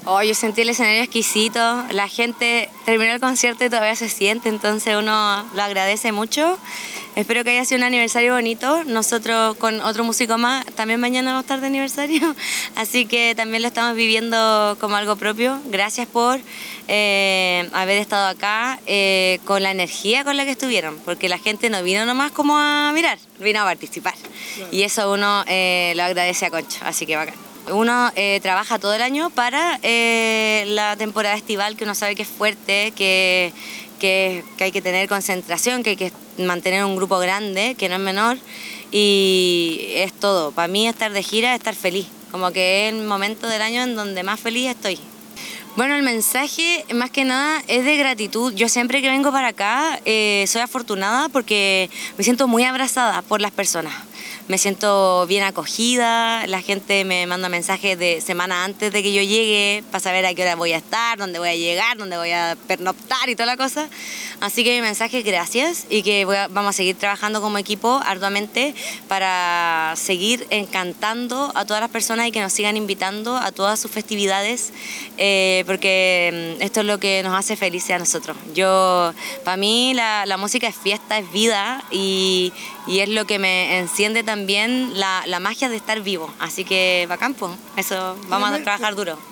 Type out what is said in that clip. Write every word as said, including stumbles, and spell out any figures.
Oh, yo sentí el escenario exquisito, la gente terminó el concierto y todavía se siente, entonces uno lo agradece mucho. Espero que haya sido un aniversario bonito. Nosotros con otro músico más también mañana vamos a estar de aniversario, así que también lo estamos viviendo como algo propio. Gracias por eh, haber estado acá eh, con la energía con la que estuvieron, porque la gente no vino nomás como a mirar, vino a participar. Claro. Y eso uno eh, lo agradece a Concho, así que bacán. Uno eh, trabaja todo el año para eh, la temporada estival, que uno sabe que es fuerte, que, que, que hay que tener concentración, que hay que mantener un grupo grande, que no es menor, y es todo. Para mí estar de gira es estar feliz, como que es el momento del año en donde más feliz estoy. Bueno, el mensaje más que nada es de gratitud. Yo siempre que vengo para acá eh, soy afortunada porque me siento muy abrazada por las personas. Me siento bien acogida, la gente me manda mensajes de semana antes de que yo llegue para saber a qué hora voy a estar, dónde voy a llegar, dónde voy a pernoctar y toda la cosa. Así que mi mensaje es gracias y que voy a, vamos a seguir trabajando como equipo arduamente para seguir encantando a todas las personas y que nos sigan invitando a todas sus festividades, eh, porque esto es lo que nos hace felices a nosotros. Yo, para mí la, la música es fiesta, es vida y, y es lo que me enciende también la, la magia de estar vivo, así que bacán, pues, eso, vamos a trabajar duro.